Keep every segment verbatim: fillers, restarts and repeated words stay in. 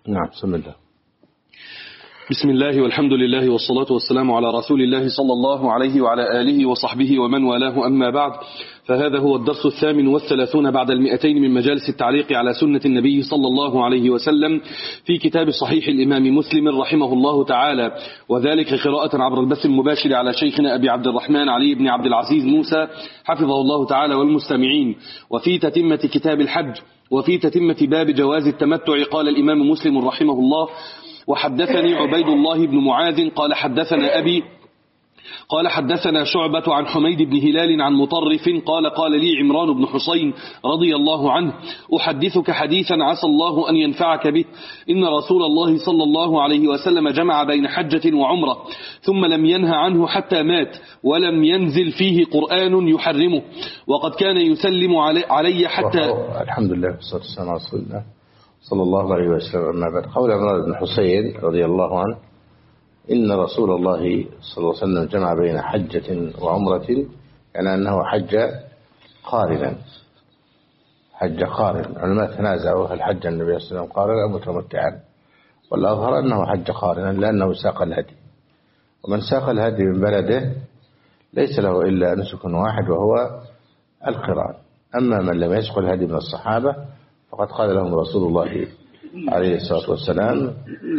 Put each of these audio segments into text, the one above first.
نعم. بسم الله. بسم الله والحمد لله والصلاة والسلام على رسول الله صلى الله عليه وعلى آله وصحبه ومن والاه، أما بعد، فهذا هو الدرس الثامن والثلاثون بعد المئتين من مجالس التعليق على سنة النبي صلى الله عليه وسلم في كتاب صحيح الإمام مسلم رحمه الله تعالى، وذلك قراءة عبر البث المباشر على شيخنا أبي عبد الرحمن علي بن عبد العزيز موسى حفظه الله تعالى والمستمعين. وفي تتمة كتاب الحج وفي تتمة باب جواز التمتع قال الإمام مسلم رحمه الله: وحدثني عبيد الله بن معاذ قال حدثنا أبي قال حدثنا شعبة عن حميد بن هلال عن مطرف قال قال لي عمران بن حسين رضي الله عنه: أحدثك حديثا عسى الله أن ينفعك به، إن رسول الله صلى الله عليه وسلم جمع بين حجة وعمرة ثم لم ينه عنه حتى مات، ولم ينزل فيه قرآن يحرمه، وقد كان يسلم علي حتى. الحمد لله والصلاة والسلام على رسول الله صلى الله عليه وسلم. أما بعد، قول عمران بن حسين رضي الله عنه: إن رسول الله صلى الله عليه وسلم جمع بين حجة وعمرة، يعني أنه حج قارنا. حج قارن. العلماء تنازعوا هل حج النبي صلى الله عليه وسلم قارنا أو متمتعا، والأظهر أنه حج قارنا لأنه ساق الهدي، ومن ساق الهدي من بلده ليس له إلا نسك واحد وهو القران. أما من لم يسق الهدي من الصحابة فقد قال لهم رسول الله عليه الصلاة والسلام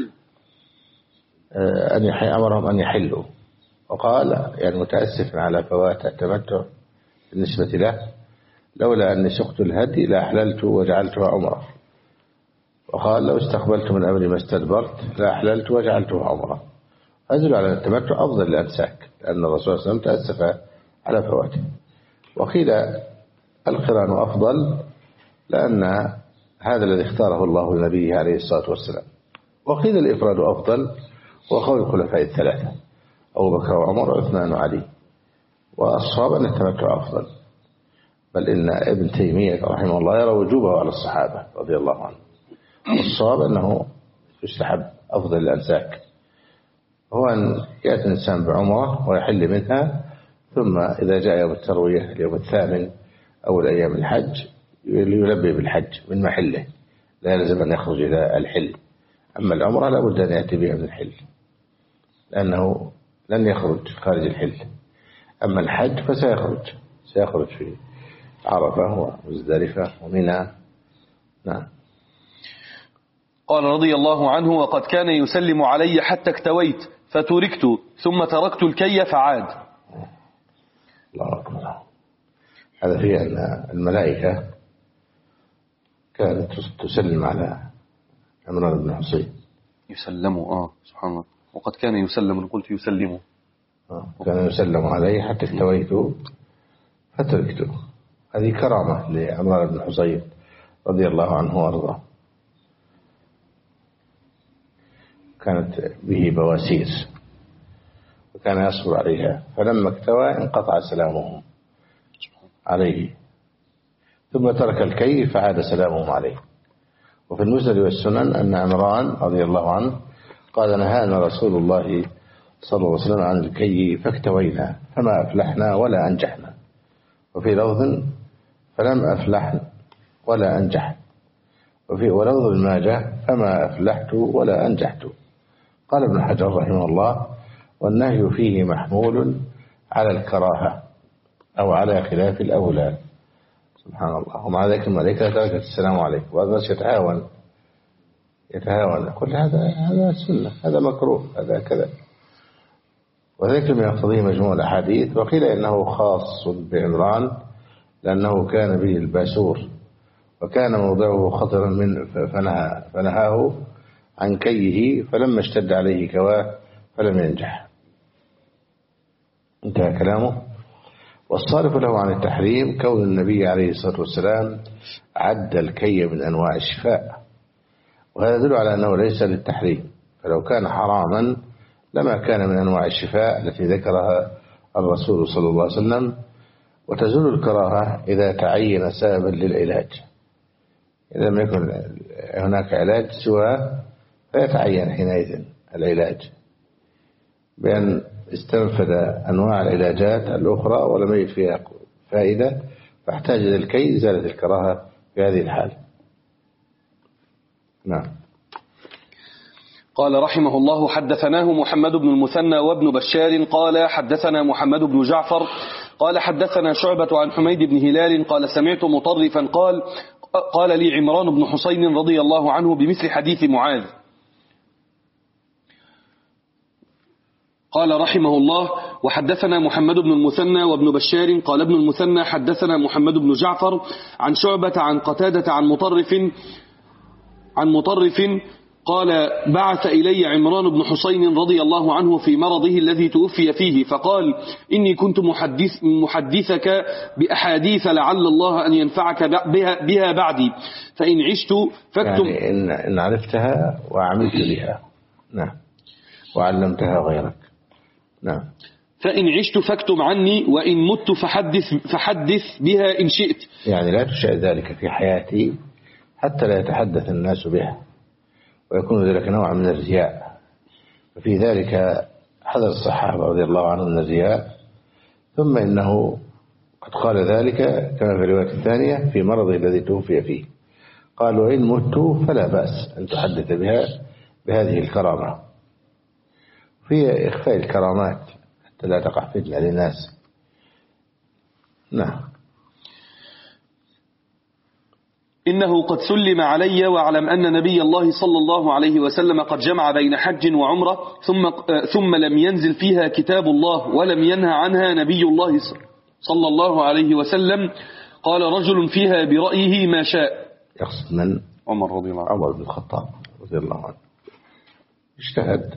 أن أمرهم أن يحلوا، وقال يعني متأسفا على فوات التمتع بالنسبة له: لولا أني سقت الهدي لأحللت وجعلتها عمرة. وقال: لو استقبلت من أمري ما استدبرت لأحللت وجعلتها عمرة. أدل على التمتع أفضل للأنساك، لأن الرسول صلى الله عليه وسلم تأسف على فواته. وقيل القران أفضل لأن هذا الذي اختاره الله لنبيه عليه الصلاة والسلام. وقيل الإفراد أفضل، وقول الخلفاء الثلاثة أبو بكر وعمر وعثمان وعلي. والصواب أن التمتع أفضل، بل إن ابن تيمية رحمه الله يرى وجوبه على الصحابة رضي الله عنهم. والصواب أنه يستحب أفضل الأنساك هو أن يأتي الإنسان بعمرة ويحل منها، ثم إذا جاء يوم التروية اليوم الثامن أول أيام الحج يلبي بالحج من محله، لا يلزم أن يخرج إلى الحل. أما العمرة لا بد أن يأتي بها من الحل، لأنه لن يخرج خارج الحل. أما الحج فسيخرج سيخرج في عرفة ومزدلفة ومنى. نعم. قال رضي الله عنه: وقد كان يسلم علي حتى اكتويت فتركت ثم تركت الكي فعاد. الله أكبر. هذا فيه أن الملائكة كانت تسلم على عمران بن حسين. يسلموا آه سبحان الله. وقد كان يسلم، قلت يسلموا. آه. كان يسلم عليه حتى اكتويت فتركته. هذه كرامة لعمران بن حسين رضي الله عنه وارضاه. كانت به بواسير وكان يصبر عليها، فلما اكتوى انقطع سلامهم عليه، ثم ترك الكي فعاد سلامهم عليه. وفي المسند والسنن أن عمران رضي الله عنه قال: نهانا رسول الله صلى الله عليه وسلم عن الكي فاكتوينا فما أفلحنا ولا أنجحنا. وفي لفظ: فلم أفلح ولا أنجح. وفي ولفظ الماجة: فما أفلحت ولا أنجحت. قال ابن حجر رحمه الله: والنهي فيه محمول على الكراهة أو على خلاف الأولى. سبحان الله. ومع ذلك الملائكة تركت السلام عليكم، وهذا الناس يتهاون يتهاون كل هذا هذا سنة، هذا مكروه، هذا كذا. وذلك ما يقتضيه مجموع الأحاديث. وقيل إنه خاص بعمران لأنه كان به الباسور، وكان موضعه خطرا من فنهى فنهاه عن كيه، فلما اشتد عليه كواه فلم ينجح. انتهى كلامه. والصارف له عن التحريم كون النبي عليه الصلاة والسلام عد الكي من أنواع الشفاء، وهذا يدل على أنه ليس للتحريم، فلو كان حراما لما كان من أنواع الشفاء التي ذكرها الرسول صلى الله عليه وسلم. وتزول الكراهة إذا تعين سببا للعلاج. إذا لم يكن هناك علاج سوى فيتعين حينئذ العلاج، بأن استنفذ أنواع العلاجات الأخرى ولم يجد فيها فائدة فاحتاج إلى الكي، زالت الكراهة في هذه الحال. نعم. قال رحمه الله: حدثناه محمد بن المثنى وابن بشار قال حدثنا محمد بن جعفر قال حدثنا شعبة عن حميد بن هلال قال سمعت مطرفا قال قال لي عمران بن حسين رضي الله عنه بمثل حديث معاذ. قال رحمه الله: وحدثنا محمد بن المثنى وابن بشار قال ابن المثنى حدثنا محمد بن جعفر عن شعبة عن قتادة عن مطرف عن مطرف قال بعث إلي عمران بن حسين رضي الله عنه في مرضه الذي توفي فيه فقال إني كنت محدث محدثك بأحاديث لعل الله أن ينفعك بها, بها بعدي فإن عشت فاكتم يعني إن, إن عرفتها وعملت بها. نعم. وعلمتها غيرك. نعم. فإن عشت فاكتم عني وإن مت فحدث, فحدث بها إن شئت. يعني لا تشاء ذلك في حياتي حتى لا يتحدث الناس بها ويكون ذلك نوع من الرياء. ففي ذلك حذر الصحابة رضي الله عنهم من الرياء. ثم إنه قد قال ذلك كما في الرواية الثانية في مرضه الذي توفي فيه قال وإن مت فلا بأس أن تحدث بها بهذه الكرامة. في إخفاء الكرامات حتى لا تقع فتنة للناس. نعم. إنه قد سلم علي واعلم أن نبي الله صلى الله عليه وسلم قد جمع بين حج وعمرة ثم, ثم لم ينزل فيها كتاب الله ولم ينهى عنها نبي الله صلى الله عليه وسلم. قال رجل فيها برأيه ما شاء. يقصد من؟ عمر رضي الله عنه. عمر بن الخطاب رضي الله عنه اجتهد.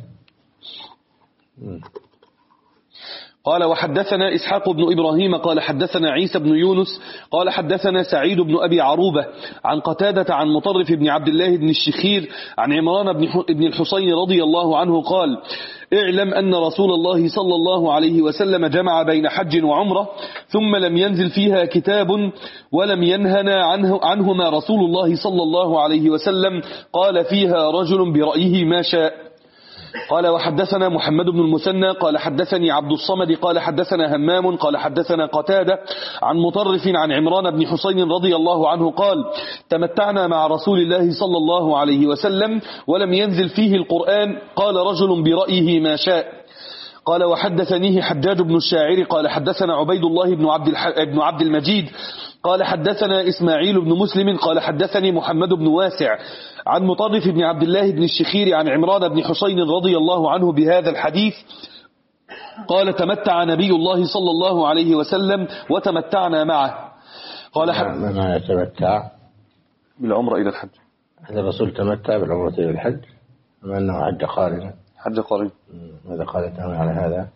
قال وحدثنا إسحاق بن إبراهيم قال حدثنا عيسى بن يونس قال حدثنا سعيد بن أبي عروبة عن قتادة عن مطرف بن عبد الله بن الشخير عن عمران بن الحسين رضي الله عنه قال اعلم أن رسول الله صلى الله عليه وسلم جمع بين حج وعمرة ثم لم ينزل فيها كتاب ولم ينهنا عنه عنهما رسول الله صلى الله عليه وسلم. قال فيها رجل برأيه ما شاء. قال وحدثنا محمد بن المثنى قال حدثني عبد الصمد قال حدثنا همام قال حدثنا قتادة عن مطرف عن عمران بن حسين رضي الله عنه قال تمتعنا مع رسول الله صلى الله عليه وسلم ولم ينزل فيه القرآن. قال رجل برأيه ما شاء. قال وحدثنيه حجاج بن الشاعر قال حدثنا عبيد الله بن عبد, الح... بن عبد المجيد قال حدثنا إسماعيل بن مسلم قال حدثني محمد بن واسع عن مطرف بن عبد الله بن الشخير عن عمران بن حسين رضي الله عنه بهذا الحديث. قال تمتع نبي الله صلى الله عليه وسلم وتمتعنا معه. قال ما ما يتمتع بالعمرة إلى الحج. هذا الرسول تمتع بالعمرة إلى الحج أما أنه حج قارنا. حج قارنا. ماذا قال تعالى على هذا؟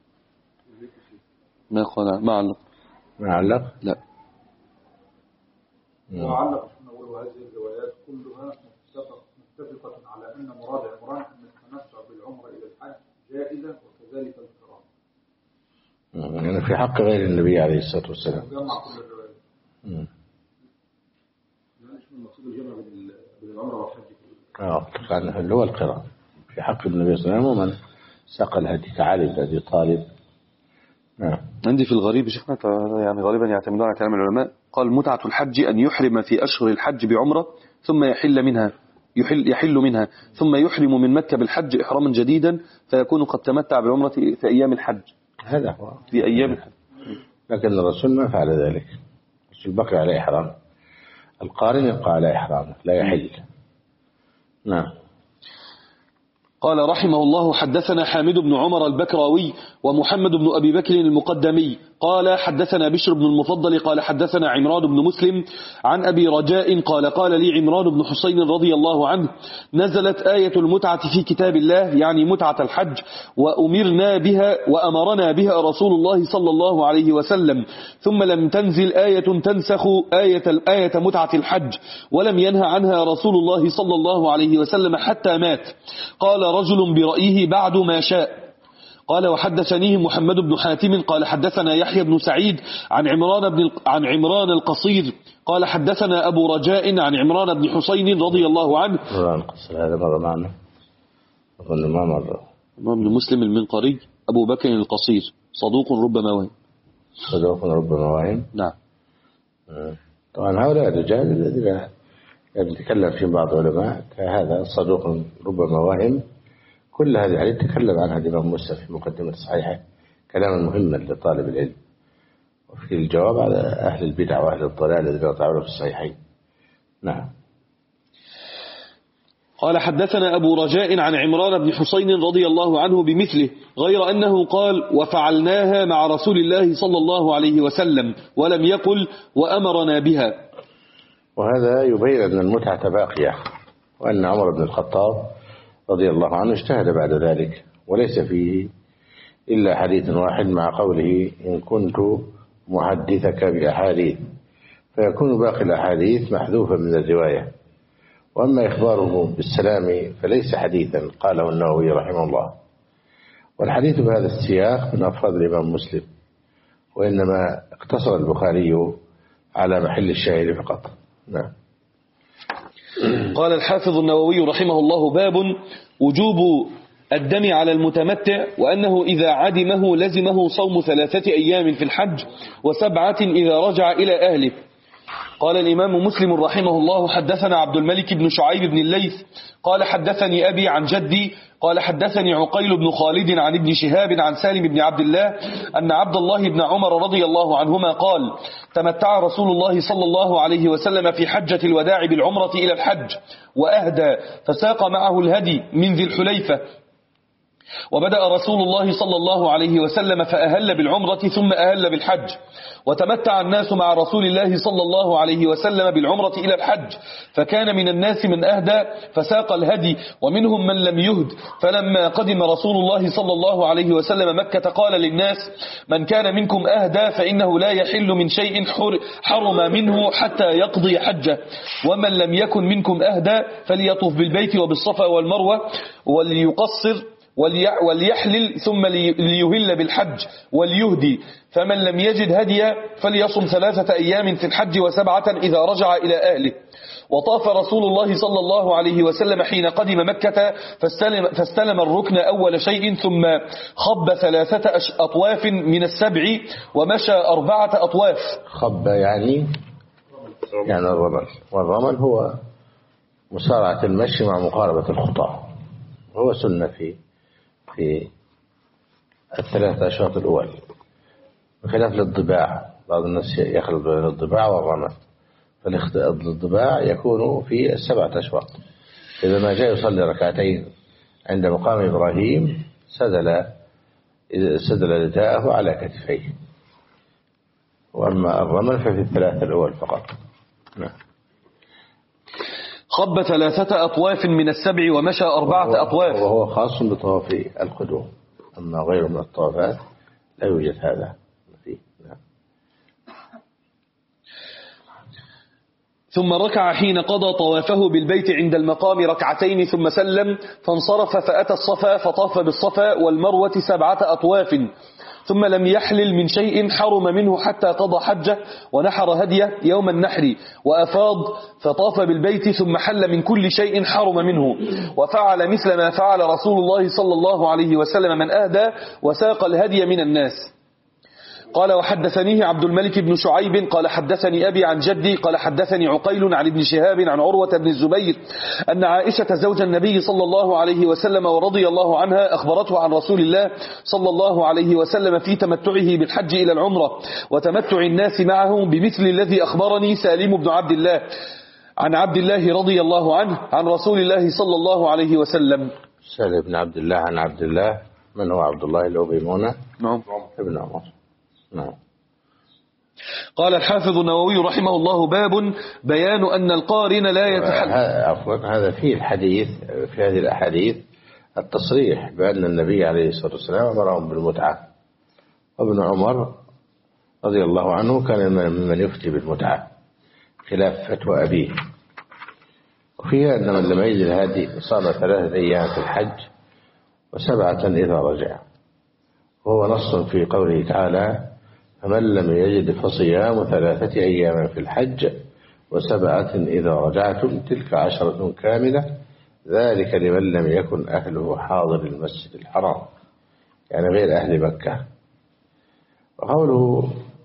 ما قال ما علق. ما علق؟ لا. وعلق أول هذه الروايات كلها متفقة على أن مراد عمران أن التمتع بالعمرة إلى الحج جائزة وكذلك القران. يعني في حق غير النبي عليه الصلاة والسلام. جمع كل الروايات. امم. يعني شو المقصود الجمع بين العمرة والحج؟ اه كان اللي هو القران في حق النبي صلى الله عليه وسلم ومن ساق الهدي كعلي بن أبي طالب. نعم. عندي في الغريب شيخنا يعني غالبا يعتمدون على كلام العلماء. قال متعة الحج أن يحرم في أشهر الحج بعمرة ثم يحل منها يحل, يحل منها ثم يحرم من مكة بالحج إحراما جديدا فيكون قد تمتع بعمرة في أيام الحج. هذا هو في أيام الحج. لكن الرسول ما فعل ذلك. الرسول بقي على إحرام. القارن يبقى على إحرام لا يحل. نعم. قال رحمه الله حدثنا حامد بن عمر البكراوي ومحمد بن أبي بكر المقدمي قال حدثنا بشر بن المفضل قال حدثنا عمران بن مسلم عن أبي رجاء قال قال لي عمران بن حسين رضي الله عنه نزلت آية المتعة في كتاب الله يعني متعة الحج وأمرنا بها وأمرنا بها رسول الله صلى الله عليه وسلم ثم لم تنزل آية تنسخ آية الآية متعة الحج ولم ينهى عنها رسول الله صلى الله عليه وسلم حتى مات. قال رجل برأيه بعد ما شاء. قال وحدثنيه محمد بن حاتم قال حدثنا يحيى بن سعيد عن عمران بن عن عمران القصير قال حدثنا أبو رجاء عن عمران بن حسين رضي الله عنه. عمران القصير هذا مر معنا أظن ما مر. عمران بن مسلم المنقري أبو بكر القصير صدوق ربما وهم. صدوق ربما وهم. نعم. طبعا هؤلاء الرجال الذين يعني تكلم في بعض العلماء كهذا صدوق ربما وهم. كل هذه الحديث تكلم عنها الإمام مسلم في مقدمة صحيحه كلاما مهما لطالب العلم، وفي الجواب على أهل البدع وأهل الضلال الذين يطعنون في الصحيحين. نعم. قال حدثنا أبو رجاء عن عمران بن حسين رضي الله عنه بمثله، غير أنه قال وفعلناها مع رسول الله صلى الله عليه وسلم، ولم يقل وأمرنا بها. وهذا يبين أن المتعة باقية، وأن عمر بن الخطاب رضي الله عنه اجتهد بعد ذلك، وليس فيه إلا حديث واحد مع قوله إن كنت محدثك بأحاديث، فيكون باقي الأحاديث محذوفا من الرواية. وأما إخباره بالسلام فليس حديثا قاله النووي رحمه الله. والحديث بهذا السياق من أفراد الإمام مسلم، وإنما اقتصر البخاري على محل الشاهد فقط. نعم. قال الحافظ النووي رحمه الله باب وجوب الدم على المتمتع، وأنه إذا عدمه لزمه صوم ثلاثة أيام في الحج وسبعة إذا رجع إلى أهله. قال الإمام مسلم رحمه الله حدثنا عبد الملك بن شعيب بن الليث قال حدثني أبي عن جدي قال حدثني عقيل بن خالد عن ابن شهاب عن سالم بن عبد الله أن عبد الله بن عمر رضي الله عنهما قال تمتع رسول الله صلى الله عليه وسلم في حجة الوداع بالعمرة إلى الحج وأهدى، فساق معه الهدي من ذي الحليفة. وبدأ رسول الله صلى الله عليه وسلم فأهل بالعمرة ثم أهل بالحج، وتمتع الناس مع رسول الله صلى الله عليه وسلم بالعمرة إلى الحج، فكان من الناس من أهدى فساق الهدي ومنهم من لم يهد. فلما قدم رسول الله صلى الله عليه وسلم مكة قال للناس من كان منكم أهدى فإنه لا يحل من شيء حرم منه حتى يقضي حجه، ومن لم يكن منكم أهدى فليطف بالبيت وبالصفا والمروة وليقصر وليحلل ثم ليهل بالحج وليهدي، فمن لم يجد هديا فليصم ثلاثة أيام في الحج وسبعة إذا رجع إلى أهله. وطاف رسول الله صلى الله عليه وسلم حين قدم مكة فاستلم, فاستلم الركن أول شيء، ثم خب ثلاثة أطواف من السبع ومشى أربعة أطواف. خب يعني يعني الرمل، والرمل هو مسارعة المشي مع مقاربة الخطى، وهو سنة في في الثلاثة أشواط الأول، بخلاف للضباع. بعض الناس يخلط بين الضباع والرمل، فالضباع يكون في السبعة أشواط. إذا ما جاء يصلي ركعتين عند مقام إبراهيم سدل سدل رداءه على كتفيه، وأما الرمل ففي الثلاثة الأول فقط. نعم. خب ثلاثة أطواف من السبع ومشى أربعة أطواف، وهو خاص بطواف القدوم، أما غيره من الطوافات لا يوجد هذا فيه. نعم. ثم ركع حين قضى طوافه بالبيت عند المقام ركعتين ثم سلم، فانصرف فأتى الصفا فطاف بالصفا والمروة سبعة أطواف، ثم لم يحلل من شيء حرم منه حتى قضى حجه، ونحر هديه يوم النحر وأفاض فطاف بالبيت ثم حل من كل شيء حرم منه، وفعل مثل ما فعل رسول الله صلى الله عليه وسلم من أهدى وساق الهدي من الناس. قال وحدثنيه عبد الملك بن شعيب قال حدثني أبي عن جدي قال حدثني عقيل عن ابن شهاب عن عروة بن الزبير أن عائشة زوج النبي صلى الله عليه وسلم ورضي الله عنها أخبرته عن رسول الله صلى الله عليه وسلم في تمتعه بالحج إلى العمرة وتمتع الناس معه بمثل الذي أخبرني سالم بن عبد الله عن عبد الله رضي الله عنه عن رسول الله صلى الله عليه وسلم. سالم بن عبد الله عن عبد الله، من هو عبد الله الأبيمونة؟ نعم ابن عمر. نعم. قال الحافظ النووي رحمه الله باب بيان أن القارن لا يتحل. عفوا، هذا فيه الحديث في هذه الأحاديث التصريح بأن النبي عليه الصلاة والسلام أمرهم بالمتعة، وابن عمر رضي الله عنه كان ممن يفتي بالمتعة خلاف فتوى أبيه. وفيها أن من لم يجد الهدي صام ثلاثة أيام في الحج وسبعة إذا رجع، وهو نص في قوله تعالى فمن لم يجد فصيام ثلاثة أيام في الحج وسبعة إذا رجعتم تلك عشرة كاملة ذلك لمن لم يكن أهله حاضر المسجد الحرام، يعني غير أهل مكة. وقوله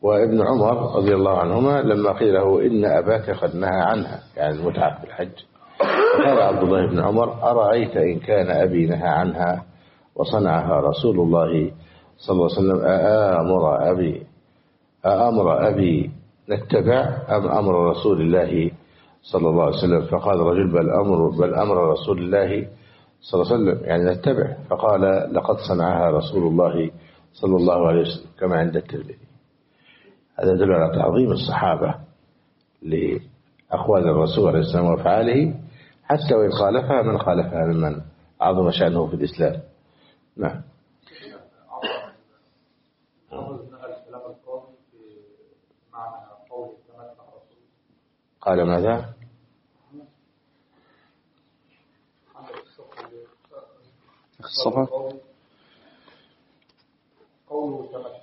وابن عمر رضي الله عنهما لما قيل له إن أباك قد نهى عنها يعني المتعة في الحج، قال عبد الله بن عمر أرأيت إن كان أبي نهى عنها وصنعها رسول الله صلى الله عليه وسلم أأمر أبي أأمر أبي نتبع أم أمر رسول الله صلى الله عليه وسلم؟ فقال رجل بل أمر, بل أمر رسول الله صلى الله عليه وسلم يعني نتبع. فقال لقد صنعها رسول الله صلى الله عليه وسلم كما عند الترمذي. هذا يدل على تعظيم الصحابة لأقوال الرسول عليه السلام وأفعاله حتى وإن خالفها من خالفها ممن عظم شأنه في الإسلام. نعم. قال ماذا؟ الصفحة قوله تمتع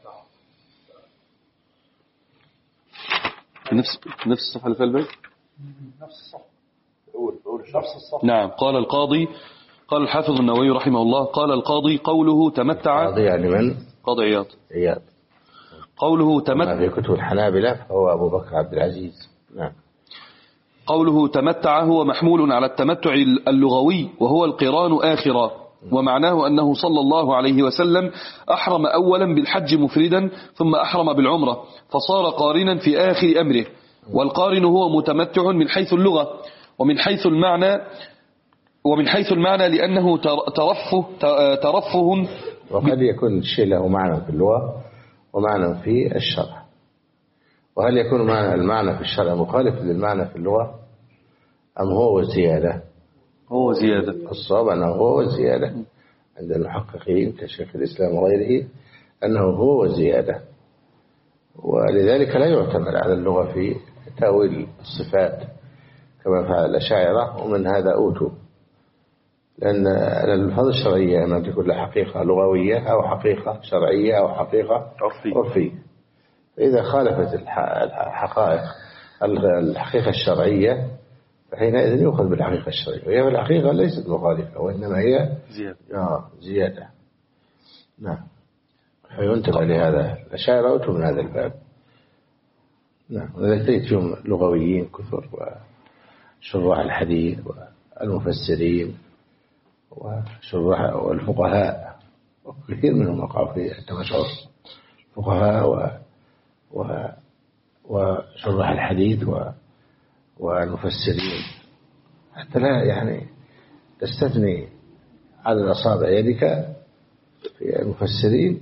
نفس نفس الصفحة اللي في البيت نفس الصفحة نفس الصفحة. نعم. قال القاضي قال الحافظ النووي رحمه الله قال القاضي قوله تمتع قاضي يعني من؟ قاضي عياض عياض. قوله تمتع في كتب الحنابلة فهو أبو بكر عبد العزيز. نعم. قوله تمتع هو محمول على التمتع اللغوي وهو القران آخرا، ومعناه أنه صلى الله عليه وسلم أحرم أولا بالحج مفردا ثم أحرم بالعمرة فصار قارنا في آخر أمره. والقارن هو متمتع من حيث اللغة ومن حيث المعنى ومن حيث المعنى لأنه ترفه ترفه وقد يكون الشيء له معنى في اللغة ومعنى في الشرع. وهل يكون معنى المعنى في الشرع مخالف للمعنى في اللغة أم هو زيادة؟ هو زيادة. الصواب أنه هو زيادة عند المحققين كشيخ الإسلام وغيره أنه هو زيادة، ولذلك لا يعتمد على اللغة في تأويل الصفات كما فعل الأشاعرة، ومن هذا أوتوا، لأن الألفاظ الشرعية إما تكون لها حقيقة لغوية أو حقيقة شرعية أو حقيقة عرفية. فإذا خالفت الحقائق الحقيقة الشرعية فحينئذ يؤخذ بالحقيقة الشرعية، وهي في الحقيقة ليست مخالفة وإنما هي زيادة. زيادة. نعم. فينتبه لهذا الأشاعرة أوتوا من هذا الباب. نعم. ولذلك تجد فيهم لغويين كثر وشراح الحديث والمفسرين وشراح والفقهاء، وكثير منهم وقعوا في التمشعر، الفقهاء و... و... وشراح الحديث و... والمفسرين، حتى لا يعني تستثني عدد أصابع يدك في المفسرين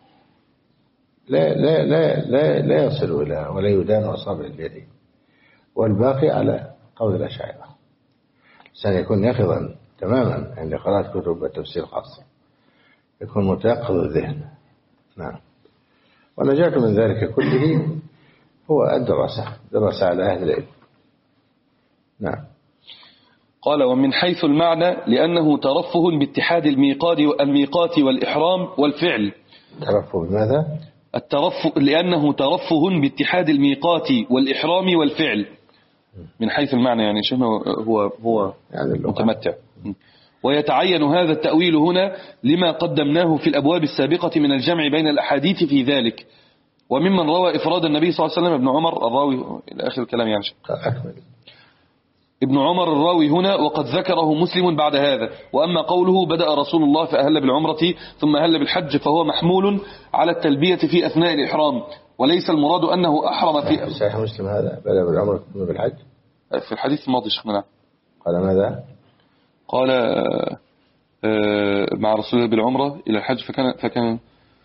لا لا لا لا لا يصل إلى ولا يدان أصابع اليدين، والباقي على قول الأشاعرة. سيكون يقظا تماما عند قراءة كتب التفسير خاصة، يكون متيقظ الذهن. نعم. ونجاة من ذلك كله هو الدراسة، دراسة على أهل العلم. نعم. قال ومن حيث المعنى لأنه ترفه باتحاد الميقات الميقات والإحرام والفعل. ترفه بماذا؟ الترفه لأنه ترفه باتحاد الميقات والإحرام والفعل. من حيث المعنى يعني شنو هو هو يعني متمتع. ويتعين هذا التأويل هنا لما قدمناه في الأبواب السابقة من الجمع بين الأحاديث في ذلك. وممن روى إفراد النبي صلى الله عليه وسلم ابن عمر الراوي إلى آخر الكلام يعني أكمل. ابن عمر الراوي هنا وقد ذكره مسلم بعد هذا. وأما قوله بدأ رسول الله فأهل بالعمرة ثم أهل بالحج فهو محمول على التلبية في أثناء الإحرام، وليس المراد أنه أحرم في صحيح مسلم هذا بدأ بالعمرة ثم بالحج في الحديث الماضي شيخنا. قال ماذا؟ قال مع رسول الله بالعمرة إلى الحج فكان فكان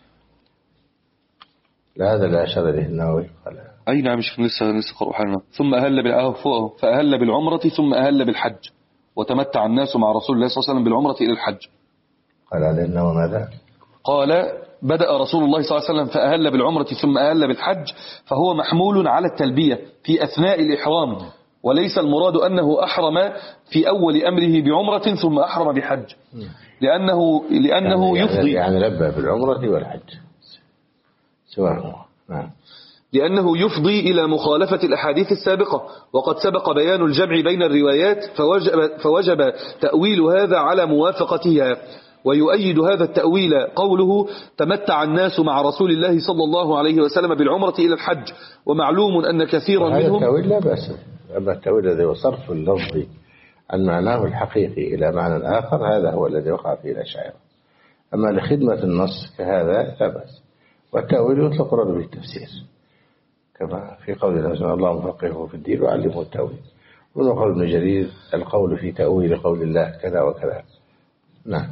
لا هذا لا أشار إليه النووي. قال أي نعم مش لسه لسه قرأ حالنا. ثم أهل بالعمرة فأهل بالعمرة ثم أهل بالحج وتمتع الناس مع رسول الله صلى الله عليه وسلم بالعمرة إلى الحج. قال هذا إنه ماذا؟ قال بدأ رسول الله صلى الله عليه وسلم فأهل بالعمرة ثم أهل بالحج فهو محمول على التلبية في أثناء الإحرام، وليس المراد أنه أحرم في أول أمره بعمرة ثم أحرم بحج، لأنه لأنه يعني يفضي يعني لبى بالعمرة والحج سواء. نعم. لأنه يفضي إلى مخالفة الأحاديث السابقة، وقد سبق بيان الجمع بين الروايات فوجب, فوجب تأويل هذا على موافقتها. ويؤيد هذا التأويل قوله تمتع الناس مع رسول الله صلى الله عليه وسلم بالعمرة إلى الحج ومعلوم أن كثيرا هذا منهم التأويل لا بأس. أما التأويل الذي هو صرف اللفظ عن معناه الحقيقي إلى معنى آخر هذا هو الذي وقع فيه الأشاعرة. أما لخدمة النص كهذا لا بأس. والتأويل يطلق رد بالتفسير كما في قول الله الله مفقهه في الدين وعلمه التأويل. ونقول ابن جرير القول في تأويل قول الله كذا وكذا. نعم.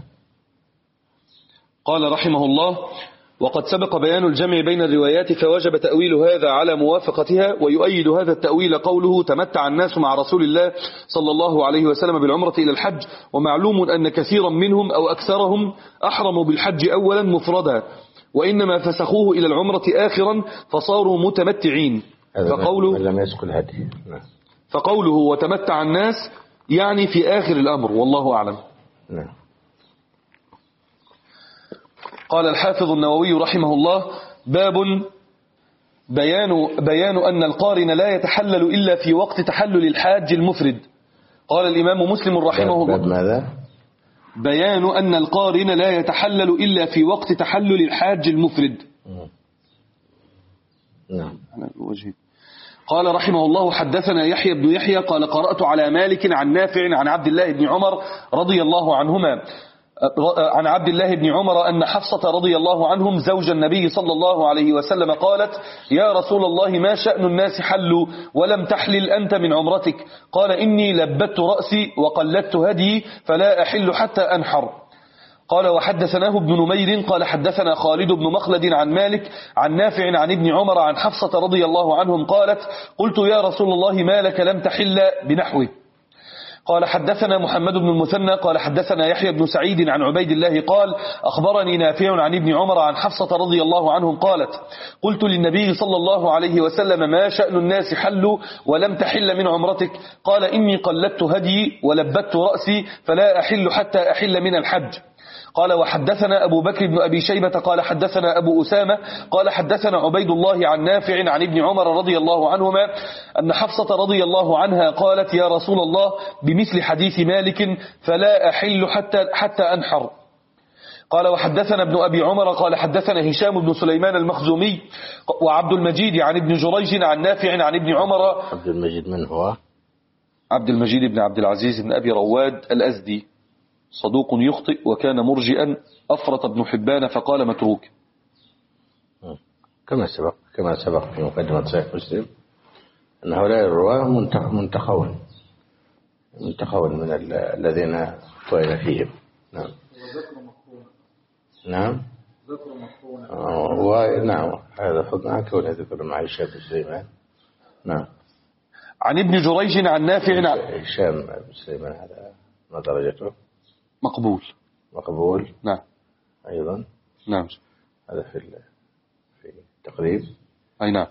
قال رحمه الله وقد سبق بيان الجمع بين الروايات فوجب تأويل هذا على موافقتها. ويؤيد هذا التأويل قوله تمتع الناس مع رسول الله صلى الله عليه وسلم بالعمرة إلى الحج ومعلوم أن كثيرا منهم أو أكثرهم أحرموا بالحج أولا مفردا وإنما فسخوه إلى العمرة آخرا فصاروا متمتعين. فقوله, لم يسق الهدي. نعم. فقوله وتمتع الناس يعني في آخر الأمر والله أعلم. نعم. قال الحافظ النووي رحمه الله باب بيان, بيان أن القارن لا يتحلل إلا في وقت تحلل الحاج المفرد. قال الإمام مسلم رحمه الله باب ماذا؟ بيان أن القارن لا يتحلل إلا في وقت تحلل الحاج المفرد. نعم. قال رحمه الله حدثنا يحيى بن يحيى قال قرأت على مالك عن نافع عن عبد الله بن عمر رضي الله عنهما عن عبد الله بن عمر أن حفصة رضي الله عنهم زوج النبي صلى الله عليه وسلم قالت يا رسول الله ما شأن الناس حلوا ولم تحلل أنت من عمرتك؟ قال إني لبت رأسي وقلدت هدي فلا أحل حتى أنحر. قال وحدثناه ابن نمير قال حدثنا خالد بن مخلد عن مالك عن نافع عن ابن عمر عن حفصة رضي الله عنهم قالت قلت يا رسول الله ما لك لم تحل بنحوه. قال حدثنا محمد بن المثنى قال حدثنا يحيى بن سعيد عن عبيد الله قال أخبرني نافع عن ابن عمر عن حفصة رضي الله عنهم قالت قلت للنبي صلى الله عليه وسلم ما شأن الناس حلوا ولم تحل من عمرتك؟ قال إني قلدت هدي ولبت رأسي فلا أحل حتى أحل من الحج. قال وحدثنا أبو بكر بن أبي شيبة قال حدثنا أبو أسامة قال حدثنا عبيد الله عن نافع عن ابن عمر رضي الله عنهما أن حفصة رضي الله عنها قالت يا رسول الله بمثل حديث مالك فلا أحل حتى, حتى أنحر. قال وحدثنا ابن أبي عمر قال حدثنا هشام بن سليمان المخزومي وعبد المجيد عن ابن جريج عن نافع عن ابن عمر. عبد المجيد من هو؟ عبد المجيد بن عبد العزيز بن أبي رواد الأزدي صدوق يخطئ وكان مرجئا أفرط ابن حبان فقال متروك. كما سبق كما سبق في مقدمة صحيح مسلم أن هؤلاء الرواة منتخون منتخون من الذين طويل فيهم. نعم. نعم. ونعم هذا فضل كونه ذكر مع هشام بن سليمان. نعم. عن ابن جريج عن نافع عن هشام بن سليمان هذا ما درجته؟ مقبول. مقبول. نعم. أيضا. نعم. هذا في في التقريب. أي نعم.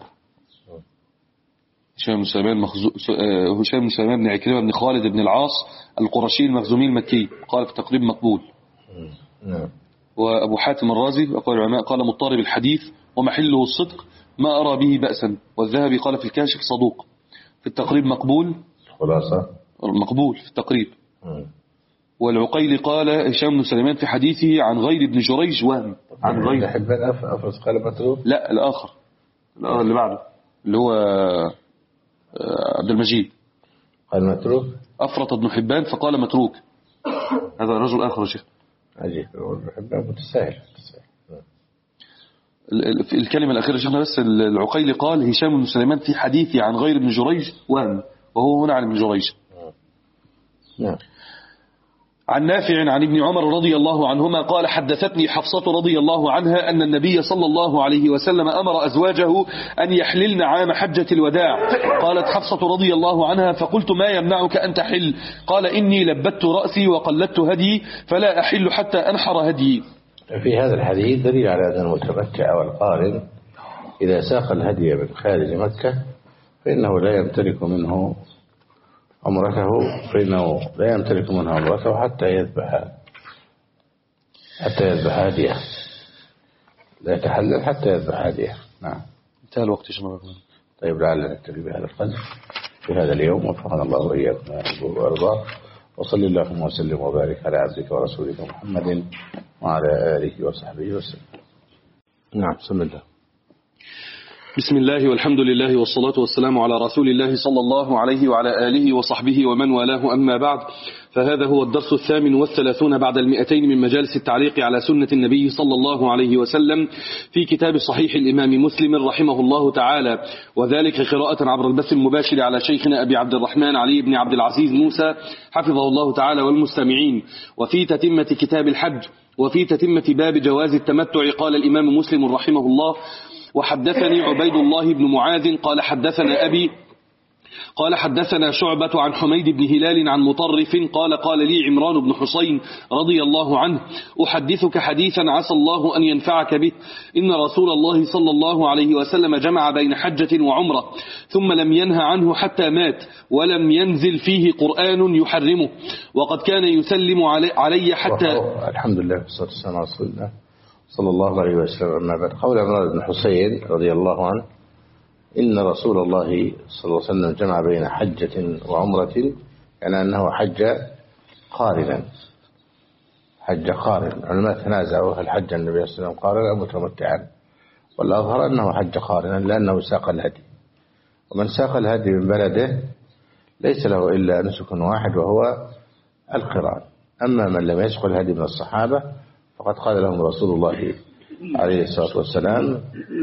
هشام بن سليمان مخزو... هشام بن سليمان بن عكرمة بن خالد بن العاص القرشي المخزومي المكي قال في التقريب مقبول. نعم. وأبو حاتم الرازي وقال العلماء قال مضطرب الحديث ومحله الصدق ما أرى به بأسا. والذهبي قال في الكاشف صدوق. في التقريب مقبول. خلاصة. مقبول في التقريب. م. والعقيل قال هشام بن سليمان في حديثه عن غير ابن جريج وهم عن غير حبان أفرز قال متروك. لا الآخر الآخر اللي بعده اللي هو عبد المجيد قال متروك. أفرط ابن حبان فقال متروك. هذا رجل آخر يا شيخ. عجيب ابن حبان متساهل. الكلمة الأخيرة شيخنا بس العقيل قال هشام بن سليمان في حديثه عن غير ابن جريج وهم وهو هنا عن ابن جريج. نعم. عن نافع عن ابن عمر رضي الله عنهما قال حدثتني حفصة رضي الله عنها أن النبي صلى الله عليه وسلم أمر أزواجه أن يحللن عام حجة الوداع. قالت حفصة رضي الله عنها فقلت ما يمنعك أن تحل؟ قال إني لبت رأسي وقلدت هدي فلا أحل حتى أنحر هدي. في هذا الحديث دليل على أن المتمتع والقارن إذا ساق الهدي من خارج مكة فإنه لا يمتلك منه عمرته فإنه لا يمتلك منها عمرته حتى يذبح حتى يذبح هديه. لا يتحلل حتى يذبح هديه. نعم. انتهى الوقت يا شباب. طيب لعلنا نكتفي بهذا القدر في هذا اليوم وفقنا الله وإياكم وأرضاه. وصل اللهم وسلم وبارك على عبدك ورسولك محمد وعلى آله وصحبه وسلم. نعم، بسم الله. بسم الله والحمد لله والصلاة والسلام على رسول الله صلى الله عليه وعلى آله وصحبه ومن والاه، أما بعد، فهذا هو الدرس الثامن والثلاثون بعد المئتين من مجالس التعليق على سنة النبي صلى الله عليه وسلم في كتاب صحيح الإمام مسلم رحمه الله تعالى، وذلك قراءة عبر البث المباشر على شيخنا أبي عبد الرحمن علي بن عبد العزيز موسى حفظه الله تعالى والمستمعين. وفي تتمة كتاب الحج وفي تتمة باب جواز التمتع قال الإمام مسلم رحمه الله: وحدثني عبيد الله بن معاذ قال حدثنا أبي قال حدثنا شعبة عن حميد بن هلال عن مطرف قال قال لي عمران بن حسين رضي الله عنه: أحدثك حديثا عسى الله أن ينفعك به، إن رسول الله صلى الله عليه وسلم جمع بين حجة وعمرة ثم لم ينه عنه حتى مات، ولم ينزل فيه قرآن يحرمه، وقد كان يسلم علي حتى. الحمد لله والصلاة والسلام على رسول الله صلى الله عليه وسلم. أما بعد، قول عمران بن حسين رضي الله عنه: إن رسول الله صلى الله عليه وسلم جمع بين حجة وعمرة، يعني أنه حج قارنا حج قارن. العلماء تنازعوا هل حج النبي صلى الله عليه وسلم قارنا أو متمتعا، والأظهر أنه حج قارنا لأنه ساق الهدي، ومن ساق الهدي من بلده ليس له إلا نسك واحد وهو القران. أما من لم يسق الهدي من الصحابة فقد قال لهم رسول الله عليه الصلاة والسلام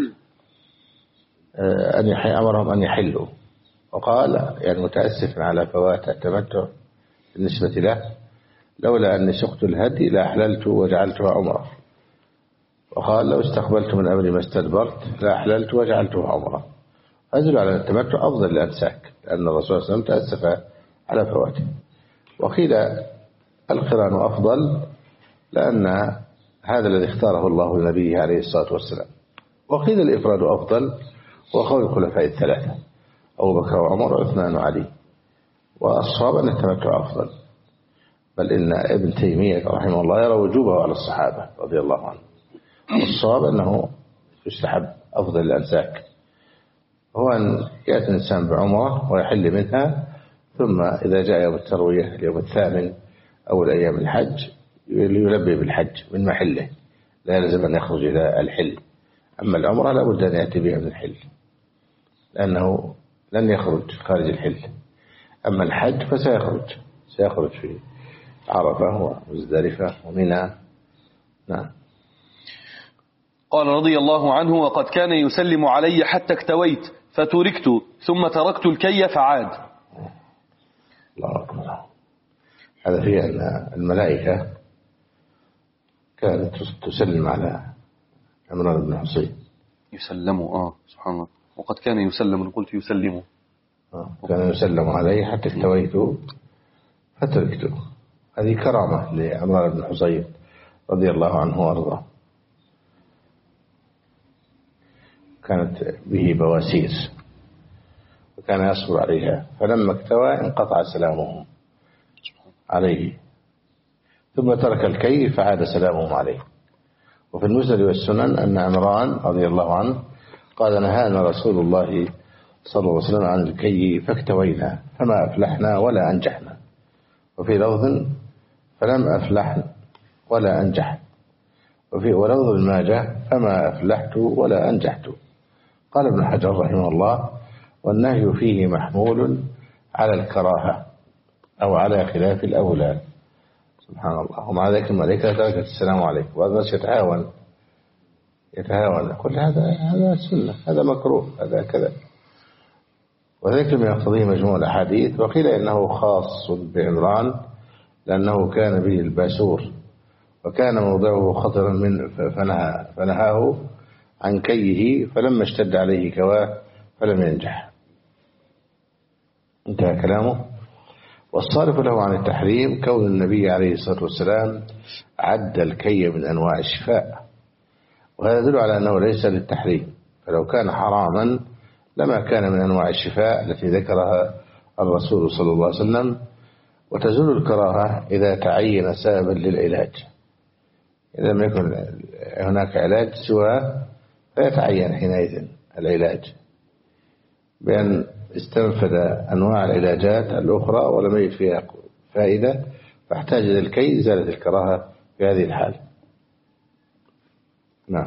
أن يحي أمرهم أن يحلوا، وقال يعني متأسفا على فوات التمتع بالنسبة له: لولا أني سقت الهدي لأحللت وجعلتها عمرة. وقال: لو استقبلت من أمري ما استدبرت لأحللت وجعلتها عمرة. أدل على التمتع أفضل للأنساك، لأن الرسول صلى الله عليه وسلم تأسف على فواته. وقيل القران أفضل لأن هذا الذي اختاره الله لنبيه عليه الصلاة والسلام. وقيل الإفراد أفضل، وقول الخلفاء الثلاثة أبو بكر وعمر وعثمان وعلي. والصواب أن التمتع أفضل، بل إن ابن تيمية رحمه الله يرى وجوبه على الصحابة رضي الله عنهم. والصواب أنه يستحب أفضل الأنساك هو أن يأتي الإنسان بعمرة ويحل منها، ثم إذا جاء يوم التروية اليوم الثامن أو الأيام الحج ليلبي بالحج من محله، لا يلزم أن يخرج إلى الحل. أما العمرة لا بد أن يأتي بها من الحل، لأنه لن يخرج خارج الحل. أما الحج فسيخرج سيخرج في عرفة ومزدلفة ومنى. نعم. قال رضي الله عنه: وقد كان يسلم علي حتى اكتويت فتركت ثم تركت الكي فعاد. الله أكبر. هذا فيه أن الملائكة كانت تسلم على عمران بن حسين. يسلموا آه سبحان الله. وقد كان يسلم، قلت يسلموا. آه. كان يسلم عليه حتى اكتويت فتركته. هذه كرامة لعمران بن حسين رضي الله عنه وارضاه. كانت به بواسير وكان يصبر عليها، فلما اكتوى انقطع سلامهم عليه، ثم ترك الكي فعاد سلامهم عليه. وفي المسند والسنن أن عمران رضي الله عنه قال: نهانا رسول الله صلى الله عليه وسلم عن الكي فاكتوينا فما أفلحنا ولا أنجحنا. وفي لفظ: فلم أفلح ولا أنجح. وفي ولفظ الماجة: فما أفلحت ولا أنجحت. قال ابن حجر رحمه الله: والنهي فيه محمول على الكراهة أو على خلاف الأولى. سبحان الله. ومع ذلك الملائكة تركت السلام عليكم، وهذا الناس يتهاون يتهاون كل هذا هذا سنة، هذا مكروه، هذا كذا. وذلك من يقتضيه مجموع الأحاديث. وقيل إنه خاص بعمران لأنه كان به الباسور، وكان موضعه خطرا من فنهى فنهاه عن كيه، فلما اشتد عليه كواه فلم ينجح. انتهى كلامه. والصارف له عن التحريم كون النبي عليه الصلاة والسلام عد الكي من أنواع الشفاء، وهذا يدل على أنه ليس للتحريم، فلو كان حراما لما كان من أنواع الشفاء التي ذكرها الرسول صلى الله عليه وسلم. وتزول الكراهة إذا تعين سببا للعلاج، إذا لم يكن هناك علاج سوى فيتعين حينئذ العلاج بأن استنفذ أنواع العلاجات الأخرى ولم يجد فيها فائدة فاحتاج إلى الكي إزالة الكراهة في هذه الحال. نعم.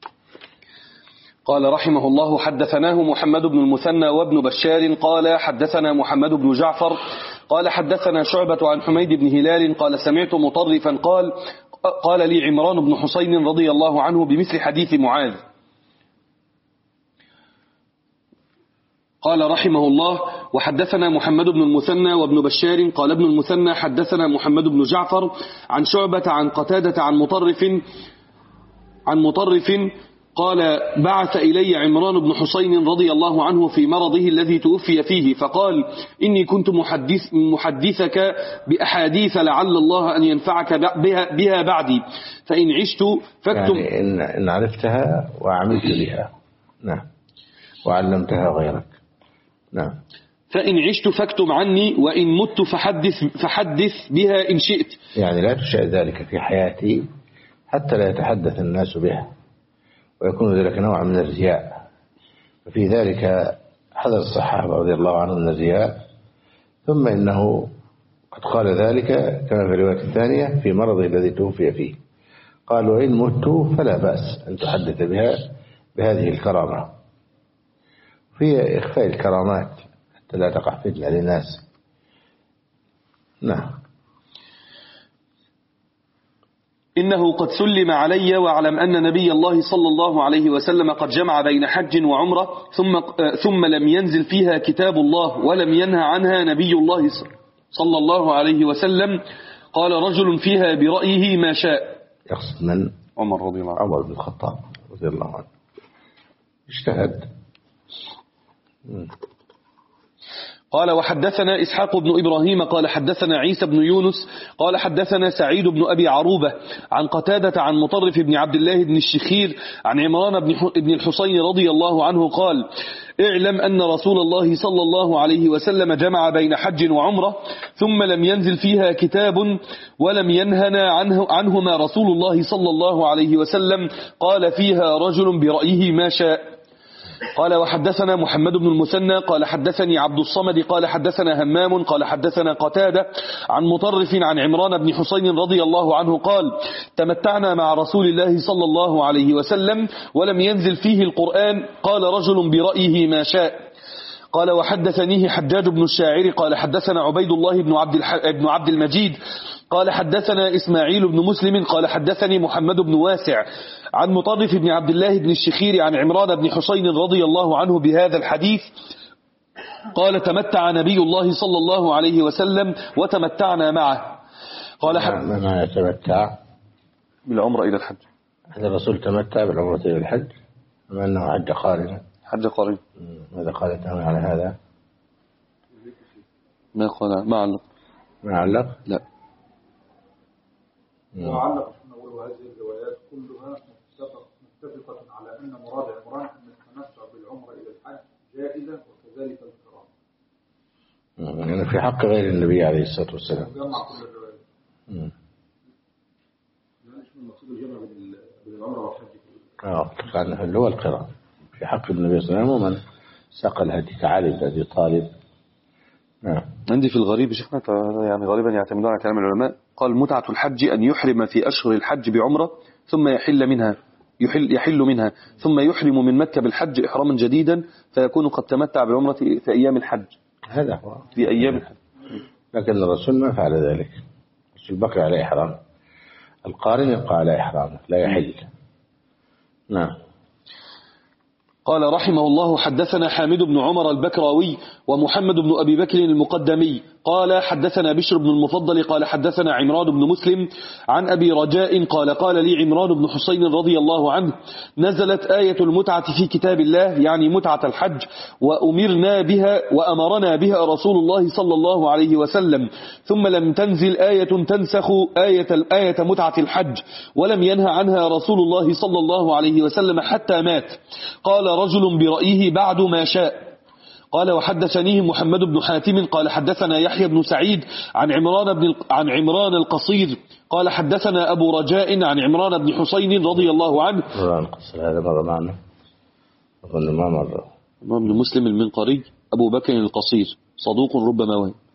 قال رحمه الله: حدثناه محمد بن المثنى وابن بشار قال حدثنا محمد بن جعفر قال حدثنا شعبة عن حميد بن هلال قال سمعت مطرفا قال قال لي عمران بن حسين رضي الله عنه بمثل حديث معاذ. قال رحمه الله: وحدثنا محمد بن المثنى وابن بشار قال ابن المثنى حدثنا محمد بن جعفر عن شعبة عن قتادة عن مطرف عن مطرف قال بعث إلي عمران بن حسين رضي الله عنه في مرضه الذي توفي فيه فقال إني كنت محدث محدثك بأحاديث لعل الله أن ينفعك بها, بها بعدي فإن عشت فاكتب يعني إن, إن عرفتها وعملت بها. نعم. وعلمتها غيرك. نعم. فإن عشت فاكتب عني وإن مت فحدث, فحدث بها إن شئت. يعني لا تشاء ذلك في حياتي حتى لا يتحدث الناس بها ويكون ذلك نوع من الرياء، ففي ذلك حذر الصحابة رضي الله عنهم من الرياء. ثم إنه قد قال ذلك كما في الرواية الثانية في مرضه الذي توفي فيه، قال وإن مت فلا بأس أن تحدث بها بهذه الكرامة. في إخفاء الكرامات حتى لا تقع فتنة للناس. نعم. إنه قد سلم علي واعلم أن نبي الله صلى الله عليه وسلم قد جمع بين حج وعمرة ثم, ثم لم ينزل فيها كتاب الله ولم ينهى عنها نبي الله صلى الله عليه وسلم. قال رجل فيها برأيه ما شاء. يقصد من؟ عمر رضي الله عنه. عمر بن الخطاب رضي الله عنه اجتهد. قال وحدثنا إسحاق بن إبراهيم قال حدثنا عيسى بن يونس قال حدثنا سعيد بن أبي عروبة عن قتادة عن مطرف بن عبد الله بن الشخير عن عمران بن الحسين رضي الله عنه قال اعلم أن رسول الله صلى الله عليه وسلم جمع بين حج وعمرة ثم لم ينزل فيها كتاب ولم ينهنا عنه عنهما رسول الله صلى الله عليه وسلم قال فيها رجل برأيه ما شاء. قال وحدثنا محمد بن المثنى قال حدثني عبد الصمد قال حدثنا همام قال حدثنا قتادة عن مطرف عن عمران بن حسين رضي الله عنه قال تمتعنا مع رسول الله صلى الله عليه وسلم ولم ينزل فيه القرآن قال رجل برأيه ما شاء. قال وحدثنيه حجاج بن الشاعر قال حدثنا عبيد الله بن عبد, الح... بن عبد المجيد قال حدثنا إسماعيل بن مسلم قال حدثني محمد بن واسع عن مطرف بن عبد الله بن الشخير عن عمران بن حسين رضي الله عنه بهذا الحديث قال تمتع نبي الله صلى الله عليه وسلم وتمتعنا معه. قال حد... ما يتمتع بالعمرة إلى الحج. هذا الرسول تمتع بالعمرة إلى الحج أم أنه حج قارنا؟ حج قارنا. ماذا قالت على هذا؟ ما قال ما علق. ما علق؟ لا. وعلق نقول هذه الروايات كلها متفقة على أن مراد عمران أن التمتع بالعمرة إلى الحج جائزة وكذلك القران. يعني في حق غير النبي عليه الصلاة والسلام. جمع كل الروايات. امم. لا مش المقصود الجمع بين العمرة والحج. اه كان اللي هو القران في حق النبي صلى الله عليه وسلم ومن ساق الهدي كعلي بن أبي طالب. نعم. عندي في الغريب شيخنا يعني غالبا يعتمدون على كلام العلماء قال متعة الحج أن يحرم في أشهر الحج بعمرة ثم يحل منها يحل, يحل منها ثم يحرم من مكة بالحج إحراما جديدا فيكون قد تمتع بالعمرة في أيام الحج. هذا هو في أيام الحج. لكن الرسول ما فعل ذلك. الرسول بقي على إحرام. القارن يبقى على إحرامه لا يحل. نعم. قال رحمه الله حدثنا حامد بن عمر البكراوي ومحمد بن أبي بكر المقدمي قال حدثنا بشر بن المفضل قال حدثنا عمران بن مسلم عن أبي رجاء قال قال لي عمران بن حسين رضي الله عنه نزلت آية المتعة في كتاب الله يعني متعة الحج وأمرنا بها وأمرنا بها رسول الله صلى الله عليه وسلم ثم لم تنزل آية تنسخ آية الآية متعة الحج ولم ينهى عنها رسول الله صلى الله عليه وسلم حتى مات. قال رجل برأيه بعد ما شاء. قال وحدثنيه محمد بن حاتم قال حدثنا يحيى بن سعيد عن عمران بن عن عمران القصير قال حدثنا أبو رجاء عن عمران بن حسين رضي الله عنه. عمران القصير هذا مر معنا أظن ما مر. ابن مسلم المنقري أبو بكر القصير صدوق ربما وهم.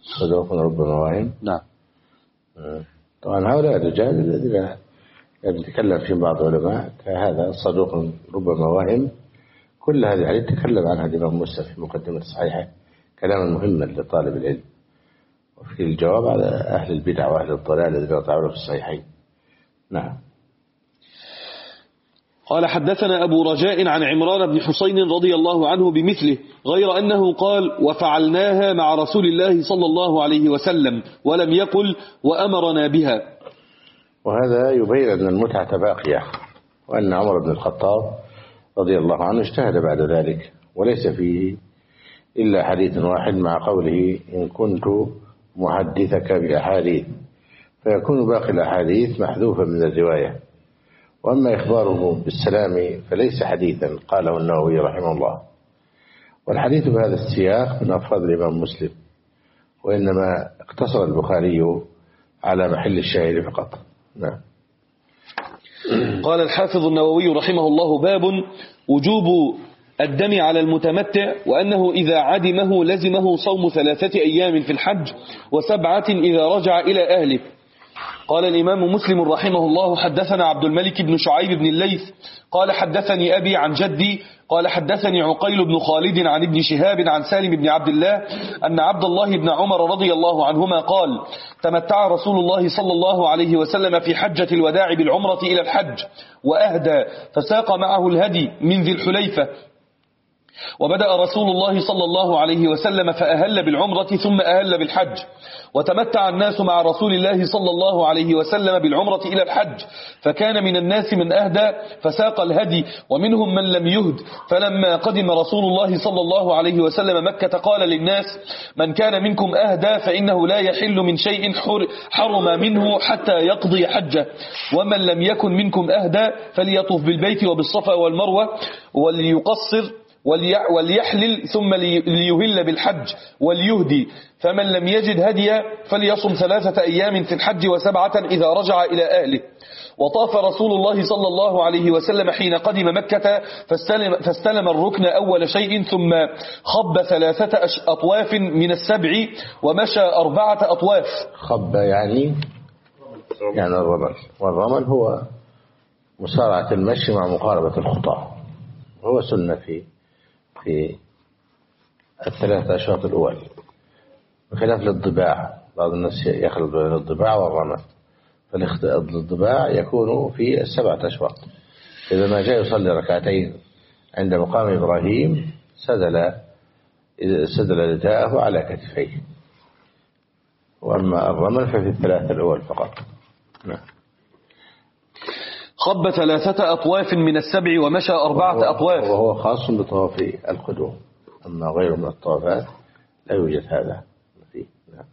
صدوق ربما واهم. نعم. طبعا هؤلاء الرجال الذين يتكلم في بعض العلماء كهذا صدوق ربما واهم، كل هذه الحديث تكلم عنها الإمام مسلم في مقدمة صحيحة كلاما مهما لطالب العلم، وفي الجواب على أهل البدع وأهل الضلال الذين يطعنون في الصحيحين. نعم. قال حدثنا أبو رجاء عن عمران بن حسين رضي الله عنه بمثله، غير أنه قال وفعلناها مع رسول الله صلى الله عليه وسلم، ولم يقل وأمرنا بها. وهذا يبين أن المتعة باقية، وأن عمر بن الخطاب رضي الله عنه اجتهد بعد ذلك، وليس فيه إلا حديث واحد مع قوله إن كنت محدثك بأحاديث، فيكون باقي الأحاديث محذوفا من الرواية. وأما إخباره بالسلام فليس حديثا قاله النووي رحمه الله، والحديث بهذا السياق من أفراد الإمام مسلم، وإنما اقتصر البخاري على محل الشاهد فقط. نعم. قال الحافظ النووي رحمه الله باب وجوب الدم على المتمتع، وأنه إذا عدمه لزمه صوم ثلاثة أيام في الحج وسبعة إذا رجع إلى أهله. قال الإمام مسلم رحمه الله حدثنا عبد الملك بن شعيب بن الليث قال حدثني أبي عن جدي قال حدثني عقيل بن خالد عن ابن شهاب عن سالم بن عبد الله أن عبد الله بن عمر رضي الله عنهما قال تمتع رسول الله صلى الله عليه وسلم في حجة الوداع بالعمرة إلى الحج وأهدى، فساق معه الهدي من ذي الحليفة. وبدأ رسول الله صلى الله عليه وسلم فأهل بالعمرة ثم أهل بالحج، وتمتع الناس مع رسول الله صلى الله عليه وسلم بالعمرة إلى الحج، فكان من الناس من أهدى فساق الهدي ومنهم من لم يهد. فلما قدم رسول الله صلى الله عليه وسلم مكة قال للناس من كان منكم أهدى فإنه لا يحل من شيء حرم منه حتى يقضي حجه، ومن لم يكن منكم أهدى فليطف بالبيت وبالصفا والمروة وليقصر وليحلل ثم ليهل بالحج وليهدي، فمن لم يجد هديا فليصم ثلاثة أيام في الحج وسبعة إذا رجع إلى أهله. وطاف رسول الله صلى الله عليه وسلم حين قدم مكة فاستلم, فاستلم الركن أول شيء، ثم خب ثلاثة أطواف من السبع ومشى أربعة أطواف. خب يعني يعني الرمل، والرمل هو مسارعة المشي مع مقاربة الخطى، هو سنة في في الثلاثة أشواط الأول، بخلاف للضباع. بعض الناس يخلط بين الضباع والرمل، فالضباع يكون في السبعة أشواط. إذا ما جاء يصلي ركعتين عند مقام إبراهيم سدل سدل رداءه على كتفيه، وأما الرمل ففي الثلاثة الأول فقط. نعم. خب ثلاثة أطواف من السبع ومشى أربعة أطواف، وهو خاص بطواف القدوم، أما غيره من الطوافات لا يوجد هذا فيه. نعم.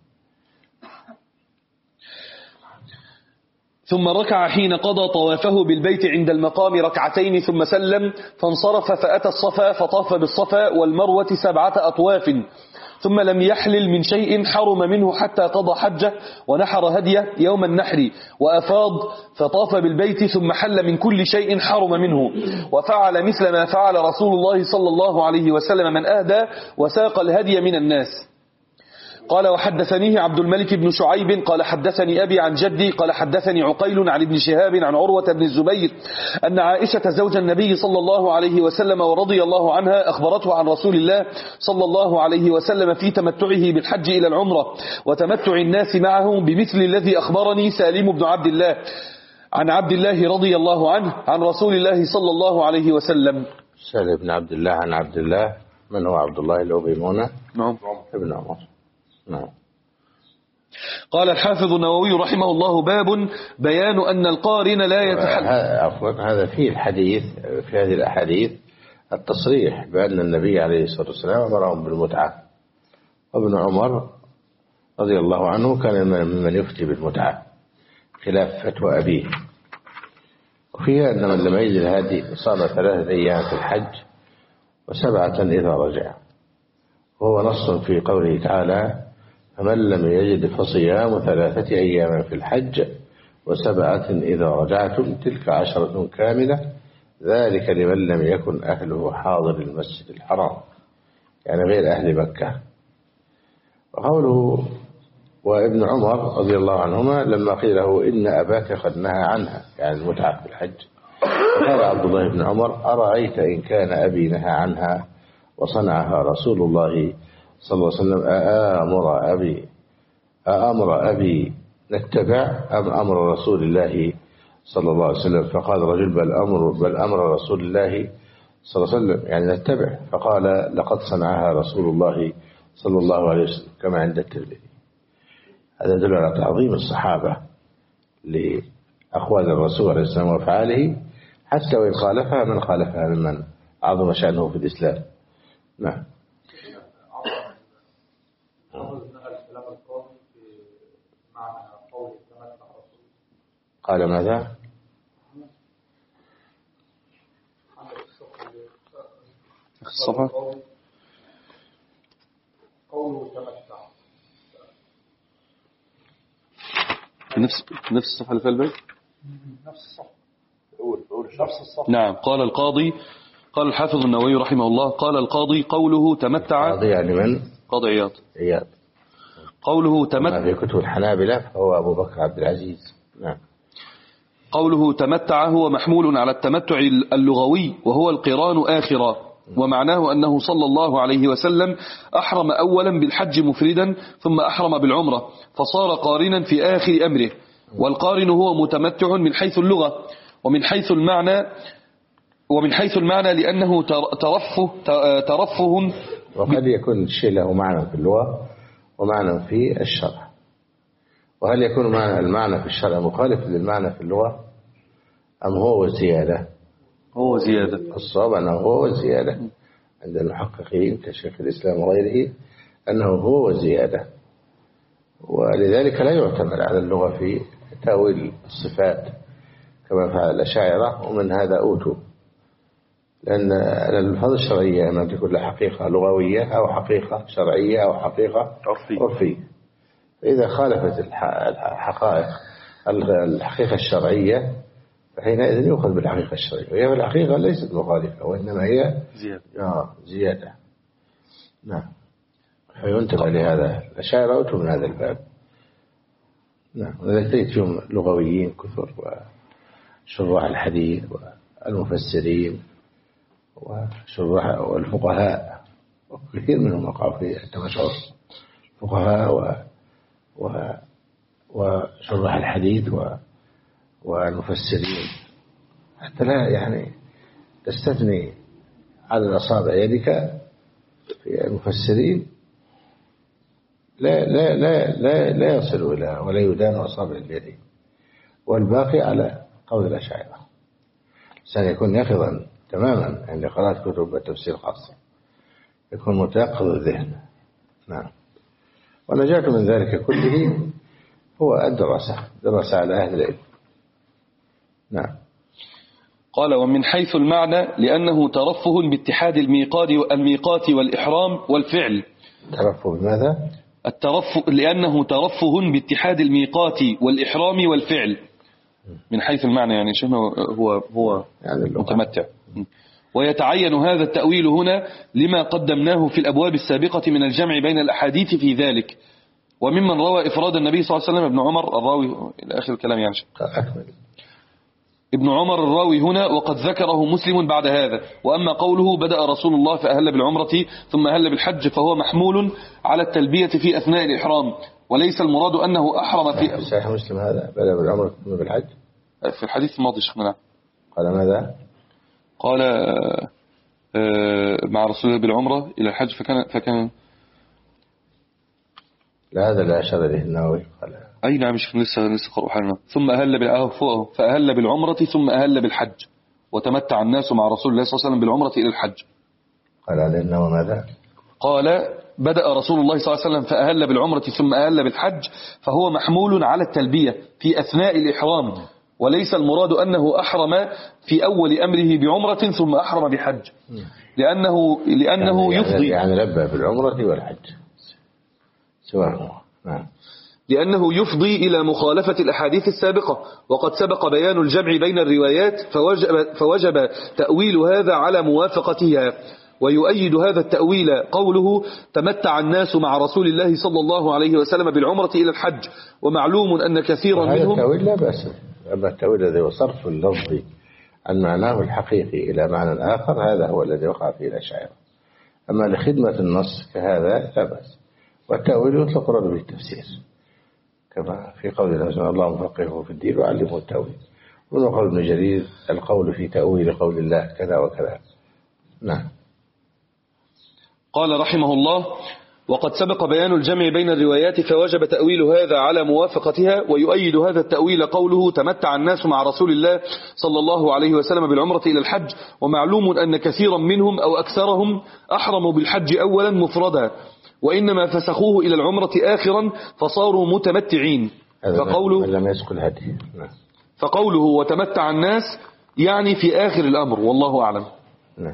ثم ركع حين قضى طوافه بالبيت عند المقام ركعتين ثم سلم، فانصرف فأتى الصفا فطاف بالصفا والمروة سبعة أطواف، ثم لم يحلل من شيء حرم منه حتى قضى حجه ونحر هديه يوم النحر، وأفاض فطاف بالبيت ثم حل من كل شيء حرم منه، وفعل مثل ما فعل رسول الله صلى الله عليه وسلم من أهدى وساق الهدي من الناس. قال وحدثنيه عبد الملك بن شعيب قال حدثني أبي عن جدي قال حدثني عقيل عن ابن شهاب عن عروة بن الزبير أن عائشة زوج النبي صلى الله عليه وسلم ورضي الله عنها أخبرته عن رسول الله صلى الله عليه وسلم في تمتعه بالحج إلى العمرة وتمتع الناس معه بمثل الذي أخبرني سالم بن عبد الله عن عبد الله رضي الله عنه عن رسول الله صلى الله عليه وسلم. سالم بن عبد الله عن عبد الله، من هو عبد الله الأبيمونة؟ نعم ابن عمر. نعم. قال الحافظ النووي رحمه الله باب بيان أن القارن لا يتحل. عفوا، هذا فيه الحديث في هذه الأحاديث التصريح بأن النبي عليه الصلاة والسلام أمرهم بالمتعة، وابن عمر رضي الله عنه كان ممن يفتي بالمتعة خلاف فتوى أبيه. وفيها أن من لم يجد الهدي صام ثلاثة أيام في الحج وسبعة إذا رجع، وهو نص في قوله تعالى فمن لم يجد فصيام ثلاثة أيام في الحج وسبعة إذا رجعتم تلك عشرة كاملة ذلك لمن لم يكن أهله حاضر المسجد الحرام، يعني غير أهل مكة. وقوله وابن عمر رضي الله عنهما لما قيل له إن أباك قد نهى عنها يعني المتعة في الحج، قال عبد الله بن عمر أرأيت إن كان أبي نهى عنها وصنعها رسول الله صلى الله عليه وسلم أأمر أبي أأمر أبي نتبع أم أمر رسول الله صلى الله عليه وسلم؟ فقال رجل بل أمر, بل أمر رسول الله صلى الله عليه وسلم يعني نتبع. فقال لقد صنعها رسول الله صلى الله عليه وسلم كما عند الترمذي. هذا يدل على تعظيم الصحابة لأقوال الرسول عليه السلام وأفعاله، حتى وإن خالفها من خالفها ممن عظم شأنه في الإسلام. نعم. قال ماذا؟ الصفحة نفس نفس الصفحة اللي في البيت. نفس الصفحة. قول قول نفس الصفحة. نعم. قال القاضي قال الحافظ النووي رحمه الله قال القاضي قوله تمتع. القاضي يعني من؟ قاضي عياض. عياض. قوله تمتع في كتب الحنابلة فهو أبو بكر عبد العزيز. نعم. قوله تمتع هو محمول على التمتع اللغوي وهو القران آخرا، ومعناه أنه صلى الله عليه وسلم أحرم أولا بالحج مفردا ثم أحرم بالعمرة فصار قارنا في آخر أمره. والقارن هو متمتع من حيث اللغة ومن حيث المعنى ومن حيث المعنى لأنه ترفه ترفه وقد يكون الشيء له معنى في اللغة ومعنى في الشرع. وهل يكون معنى المعنى في الشرع مخالف للمعنى في اللغة أم هو زيادة؟ هو زيادة. الصواب أنه هو زيادة عند المحققين كشيخ الإسلام وغيره، أنه هو زيادة، ولذلك لا يعتمد على اللغة في تأويل الصفات كما فعل الأشاعرة، ومن هذا أوتوا، لأن الألفاظ الشرعية إما تكون لها حقيقة لغوية أو حقيقة شرعية أو حقيقة عرفية. فإذا خالفت الحقائق الحقيقة الشرعية فحينئذ يؤخذ بالحقيقة الشرعية، وهي في الحقيقة ليست مخالفة وإنما هي زيادة. آه زيادة. نعم. فينتبه لهذا الأشاعرة أوتوا من هذا الباب. نعم. ولذلك تجد فيهم لغويين كثر وشراح الحديث والمفسرين وشراح والفقهاء، وكثير منهم وقعوا في التمشعر، الفقهاء و و وشراح الحديث و والمفسرين، حتى لا يعني تستثني على أصابع يدك في المفسرين لا لا لا لا لا يصل إلى ولا يدان أصابع اليد، والباقي على قول الأشاعرة. سيكون يقظا تماما عند قراءة كتب التفسير خاصة، يكون متيقظ الذهن. نعم. ونجاة من ذلك كله هو الدراسة، دراسة على أهل العلم. نعم. قال ومن حيث المعنى لأنه ترفه باتحاد الميقات الميقات والإحرام والفعل. ترفه بماذا؟ الترفه لأنه ترفه باتحاد الميقات والإحرام والفعل. من حيث المعنى يعني شنو هو هو يعني متمتع. ويتعين هذا التأويل هنا لما قدمناه في الأبواب السابقة من الجمع بين الأحاديث في ذلك. وممن روى إفراد النبي صلى الله عليه وسلم ابن عمر الراوي إلى آخر الكلام يعني أكمل. ابن عمر الراوي هنا وقد ذكره مسلم بعد هذا. وأما قوله بدأ رسول الله فأهل بالعمرة ثم أهل بالحج فهو محمول على التلبية في أثناء الإحرام، وليس المراد أنه أحرم في صحيح مسلم هذا بدأ بالعمرة ثم بالحج في الحديث الماضي شيخنا. قال ماذا؟ قال مع رسول الله بالعمرة إلى الحج فكان فكان لا هذا لا أشار إليه النووي. قال أي نعم شيخنا لسه لسه قرأوا حالنا. ثم أهل بالعمرة فأهل بالعمرة ثم أهل بالحج وتمتع الناس مع رسول الله صلى الله عليه وسلم بالعمرة إلى الحج. قال عليه النووي ماذا؟ قال بدأ رسول الله صلى الله عليه وسلم فأهل بالعمرة ثم أهل بالحج فهو محمول على التلبية في أثناء الإحرام، وليس المراد أنه أحرم في أول أمره بعمرة ثم أحرم بحج، لأنه لأنه يعني يفضي يعني لبى بالعمرة والحج سواء. نعم. لأنه يفضي إلى مخالفة الأحاديث السابقة، وقد سبق بيان الجمع بين الروايات فوجب, فوجب تأويل هذا على موافقتها. ويؤيد هذا التأويل قوله تمتع الناس مع رسول الله صلى الله عليه وسلم بالعمرة إلى الحج، ومعلوم أن كثيرا منهم. هذا التأويل لا بأس، أما التأويل الذي هو صرف اللفظ عن معناه الحقيقي إلى معنى آخر هذا هو الذي وقع فيه الأشاعرة. أما لخدمة النص كهذا لا بأس، والتأويل يطلق به التفسير كما في قول الله اللهم فقهه في الدين وعلمه التأويل، وقول ابن جرير القول في تأويل قول الله كذا وكذا. نعم. قال رحمه الله وقد سبق بيان الجمع بين الروايات فوجب تأويل هذا على موافقتها، ويؤيد هذا التأويل قوله تمتع الناس مع رسول الله صلى الله عليه وسلم بالعمرة إلى الحج، ومعلوم أن كثيرا منهم أو أكثرهم أحرموا بالحج أولا مفردا، وإنما فسخوه إلى العمرة آخرا فصاروا متمتعين. فقوله, لم يسق الهدي. فقوله وتمتع الناس يعني في آخر الأمر، والله أعلم. نعم.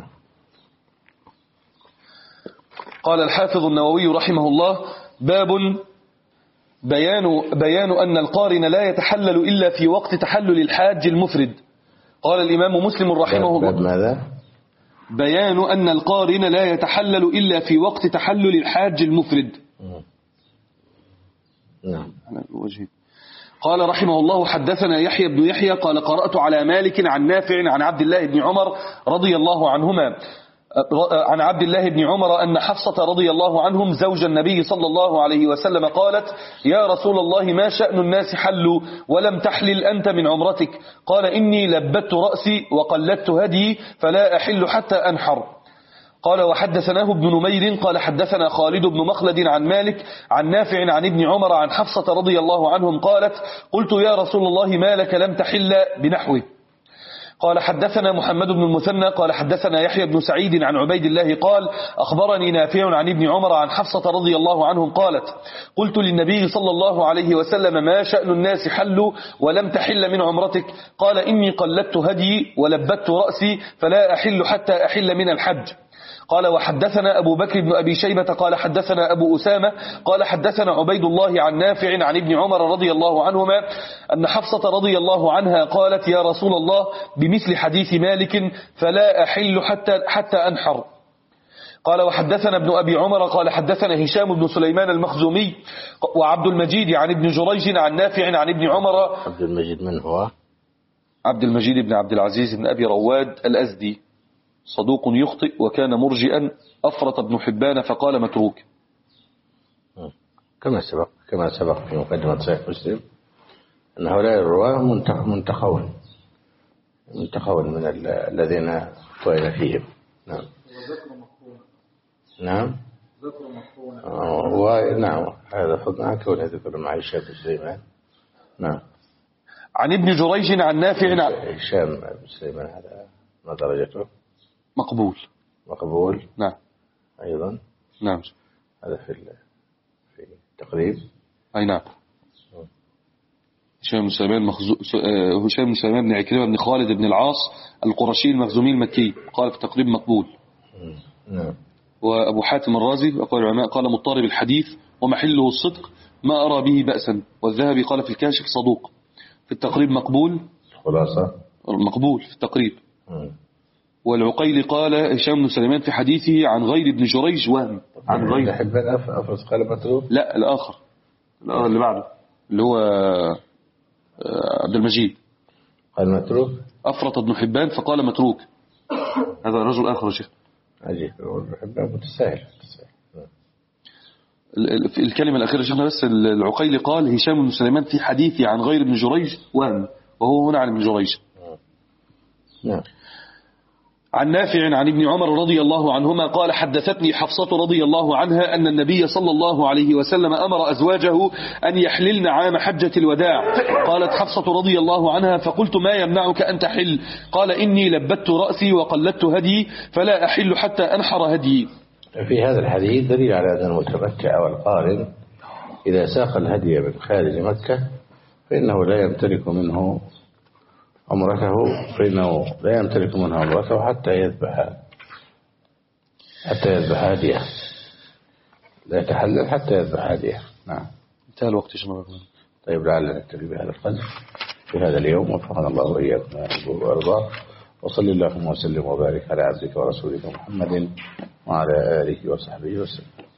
قال الحافظ النووي رحمه الله باب بيان, بيان أن القارن لا يتحلل إلا في وقت تحلل الحاج المفرد. قال الإمام مسلم رحمه الله باب ماذا؟ بيان أن القارن لا يتحلل إلا في وقت تحلل الحاج المفرد. نعم. قال رحمه الله حدثنا يحيى بن يحيى قال قرأت على مالك عن نافع عن عبد الله بن عمر رضي الله عنهما عن عبد الله بن عمر أن حفصة رضي الله عنهم زوج النبي صلى الله عليه وسلم قالت يا رسول الله ما شأن الناس حلوا ولم تحلل أنت من عمرتك؟ قال إني لبت رأسي وقلدت هدي فلا أحل حتى أنحر. قال وحدثناه ابن نمير قال حدثنا خالد بن مخلد عن مالك عن نافع عن ابن عمر عن حفصة رضي الله عنهم قالت قلت يا رسول الله ما لك لم تحل بنحوه. قال حدثنا محمد بن المثنى قال حدثنا يحيى بن سعيد عن عبيد الله قال أخبرني نافع عن ابن عمر عن حفصة رضي الله عنهم قالت قلت للنبي صلى الله عليه وسلم ما شأن الناس حلوا ولم تحل من عمرتك؟ قال إني قلدت هدي ولبت رأسي فلا أحل حتى أحل من الحج. قال وحدثنا أبو بكر بن أبي شيبة قال حدثنا أبو أسامة قال حدثنا عبيد الله عن نافع عن ابن عمر رضي الله عنهما أن حفصة رضي الله عنها قالت يا رسول الله بمثل حديث مالك فلا أحل حتى, حتى أنحر. قال وحدثنا ابن أبي عمر قال حدثنا هشام بن سليمان المخزومي وعبد المجيد عن ابن جريج عن نافع عن ابن عمر. عبد المجيد من هو؟ عبد المجيد بن عبد العزيز بن أبي رواد الأزدي صدوق يخطئ وكان مرجئا أفرط ابن حبان فقال متروك. كما سبق كما سبق في مقدمة صحيح مسلم أن هؤلاء الرواة منتخون منتخون من الذين طويل فيهم. نعم. نعم. ونعم هذا فضل كون يذكر مع هشام بن سليمان. نعم. عن ابن جريج عن نافع. هشام بن سليمان هذا ما درجته؟ مقبول. مقبول. نعم. أيضا. نعم. هذا في في التقريب. أي نعم. هشام بن سليمان مخزو... هشام بن سليمان بن عكرمة بن خالد بن العاص القرشي المخزومي المكي قال في التقريب مقبول. نعم. وأبو حاتم الرازي وقال العلماء قال مضطرب الحديث ومحله الصدق ما أرى به بأسا، والذهبي قال في الكاشف صدوق. في التقريب مقبول. خلاصة. مقبول في التقريب. م. والعقيلي قال هشام بن سليمان في حديثه عن غير ابن جريج وهم عن غير حبان أفرز قال متروك. لا الآخر الآخر اللي بعده اللي هو عبد المجيد قال متروك. أفرط ابن حبان فقال متروك. هذا رجل آخر يا شيخ. عجيب حبان متساهل. الكلمة الأخيرة شيخنا بس العقيلي قال هشام بن سليمان في حديثه عن غير ابن جريج وهم، وهو هنا عن ابن جريج. نعم. عن نافع عن ابن عمر رضي الله عنهما قال حدثتني حفصة رضي الله عنها أن النبي صلى الله عليه وسلم أمر أزواجه أن يحللن عام حجة الوداع. قالت حفصة رضي الله عنها فقلت ما يمنعك أن تحل؟ قال إني لبت رأسي وقلدت هدي فلا أحل حتى أنحر هدي. في هذا الحديث دليل على أن المتمتع والقارن إذا ساق الهدي من خارج مكة فإنه لا يمتلك منه عمرته فإنه لا يمتلك منها عمرته حتى يذبح حتى يذبح هديه، لا يتحلل حتى يذبح هديه. نعم. انتهى الوقت يا شباب. طيب لعلنا نكتفي بهذا القدر في هذا اليوم، وفقنا الله وإياكم وأرضاه. وصل اللهم وسلم وبارك على عبدك ورسولك محمد وعلى آله وصحبه وسلم.